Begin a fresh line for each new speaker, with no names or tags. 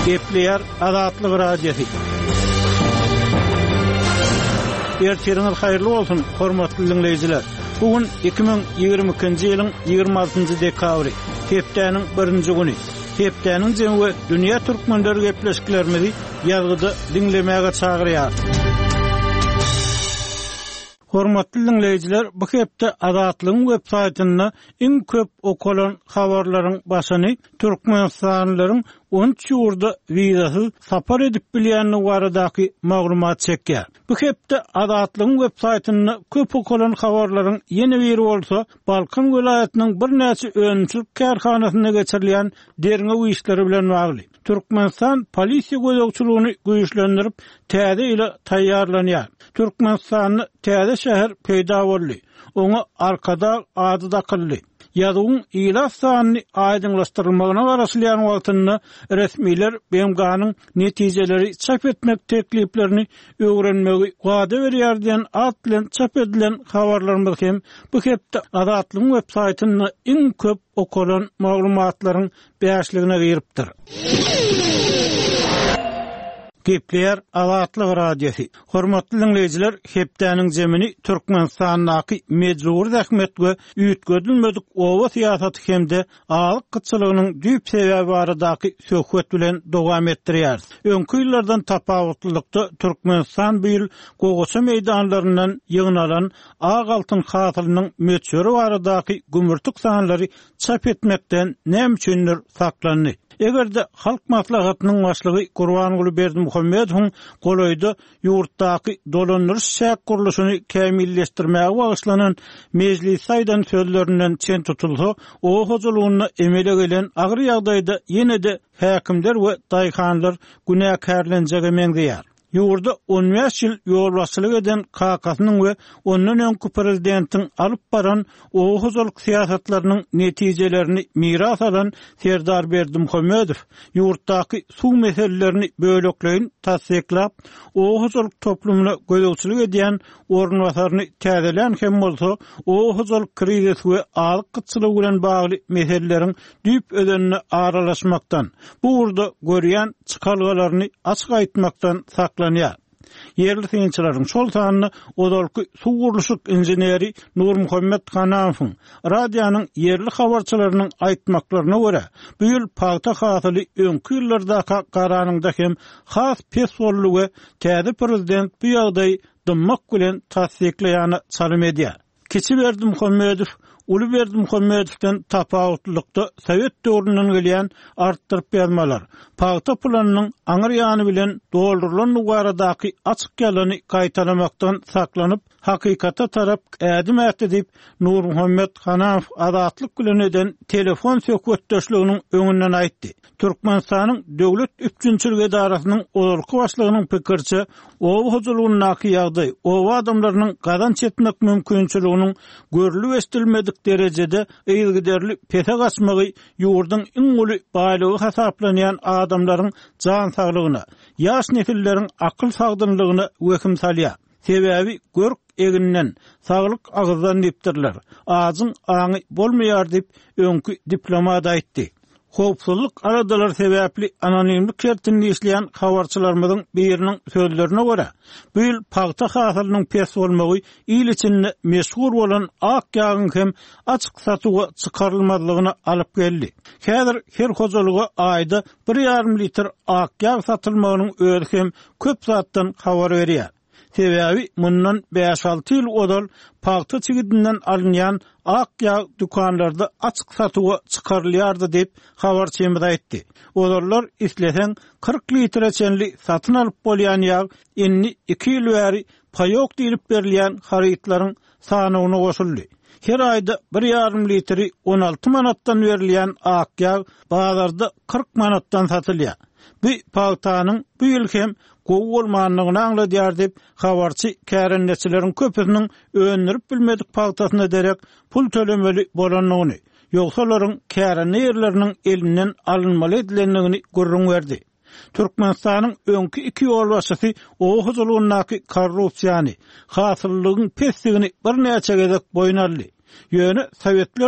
Gepleýär Azatlyk radiosu. Erteriňiz haýyrly bolsun, hormatly dinleýijiler. Bugün 2022-nji ýylyň 26-njy dekabry, hepdeniň 1-nji güni. Hepdeniň jemgy dünýä türkmenleri gepleşiklerimizi ýalgyda dinlemäge çagyrýar. Hormatly dinleýijiler, bu hepde Azatlygyň websaýtyna iň köp okulan habarlaryň başyny türkmenstanlylaryň 13 ýurda wizasy sapar edip bilýänligi baradaky maglumat çekýär. Bu hepde Azatlygyň websaýtyna köp okulan habarlaryň ýene biri bolsa, Balkan welaýatynyň bir näçe öňçülük kärhanasyna geçirilýän derňe işleri bilen bagly. Türkmenistan polisiýa gözegçiligini güýçlendirip, täze ile taýýarlanýar. Türkmenistanyň täze şäher peýda boldy. Oňa arkada ady da kyldy. Ýazyň ýyla sanyny aýdynlaşdyrylmagyna garaşylýan wagtynda resmiler BMG'nyň netijeleri çap etmek tekliplerini öwrenmegi wada berýär diýen at bilen çap edilen habarlarymyz hem bu hepde Azatlygyň websaýtyna iň köp okulan maglumatlaryň bäşligine giripdir. Gepleýär Azatlyk radiosu. Hormatly dinleýijiler, hepdeniň jemini Türkmenistanyň mejbur zähmet we üýtgedilmedik owa syýasaty hemde alyk gytçylygynyň düýp sebäbi baradaky söhbet bilen dowam etdirýär. Öňkü ýyllardan tapawutlykda Türkmenistan bu ýyl gogoça meýdanlaryndan ýygnalan ag altyn hatyrynyň möçüri baradaky gümürtük sanlary çap etmekden näme üçindir saklandy. Egerde halk maslahatynyň başlygy Gurbanguly Berdimuhammedowyň golaýda ýurtdaky dolandyryş şäk guruluşyny kämilleşdirmäge bagyşlanan mejlis saýdan sözlerinden çen tutulsa, o hojulugyna emele gelen agyr ýagdaýda ýene-de häkimler we daýhanlar günäkärlenjegi meňzeýär. Ýurda 15 ýyl ýolbaşçylyk eden KK'synyň we ondan öňki prezidentiň alyp baran o hojuluk syýasatlarynyň netijelerini miras alan Serdar Berdimuhammedow ýurtdaky suw meselelerini bölekleýin tasdiklap, o hojuluk toplumyna gözegçilik edýän ornwasaryny täzelän hem bolsa, o hojuluk krizisi we alyk gytçylygy bilen bagly meseleleriň düýp ödenine aralaşmakdan, bu urda görýän çykalgalaryny açyk aýtmakdan saklanýar. Yerli synçylaryň şol sanyny odalky suw guruluşyk injeneri Nurmuhammed Hanafowyň radionyň yerli habarçylarynyň aýtmaklaryna görä, bu ýyl paýta hatyly öňkü ýyllarda garanyňda hem has pesbolly we täze prezident bu ýagdaý dymmak bilen tasdiklaýany çalym edýär. Keçi Berdimuhammedow Uly Berdimuhammedowden tapawutlykda Sowet döwründen gelýän artdyryp ýazmalar, paýta planynyň aňyr ýany bilen doldurulan baradaky açyk ýalany gaýtalamakdan saklanyp, hakykata tarap ädim edip Nurmuhammed Hanafow Azatlyk bilen eden telefon söhbetdeşliginiň öňünden aýtdy. Türkmenistanyň döwlet üçinçilik edarasynyň olurky başlygynyň pikirçe, owa hojulugynyň ýagdaý, owa adamlarynyň gadan çetmek mümkinçiliginiň görülip estilmedik derejede eýilgiderli pete gaçmagy ýurdyň iň uly baýlygy hasaplanýan adamlaryň jan saglygyna, ýaş nesilleriň akyl sagdynlygyna weküm salýar. Sebäbi görk eginden saglyk agyzdan dipdirler. Azyň aňy bolmaýar dip öňkü diplomat aýtdy. Howpsuzlyk aradalar sebäpli anonimlik şertinde işleýän habarçylarymyzyň biriniň sözlerine görä, bu ýyl paýta hatyrynyň pes bolmagy ýyl içinde meşhur bolan ak ýagyň hem açyk satyga çykarylmadlygyna alyp geldi. Häzir her hojuluga aýda 1,5 litr ak ýag satylmagynyň öňü hem köp zatdan habar berýär. Sebäbi mundan 5-6 ýyl odal paýta çigidinden alynýan ak ýag dükanlarda açyk satyga çykarylýardy dep habarçymyz aýtdy. Odallar isleseň 40 litre çenli satyn alyp bolýan ýag enni 2 ýyl bäri paýok diýilip berilýän harytlaryň sanyna goşuldy. Her aýda 1,5 litri 16 manatdan berilýän ak ýag bazarda 40 manatdan satylýar. Bu paýtanyň bu ýyl hem gowy bolmanlygyny aňladýar dep habarçy kärendeçileriň köpüsiniň öňürüp bilmedik paýtasyna derek pul tölemeli bolanyny, ýogsa olaryň kärende ýerleriniň elinden alynmaly edilenligini görüň berdi. Türkmenistanyň öňkü iki ýol başçysy o hojulugyny korrupsiýany, hasyllygyň pesligini bir näçe gezek boýun aldy. Ýöne Sowetler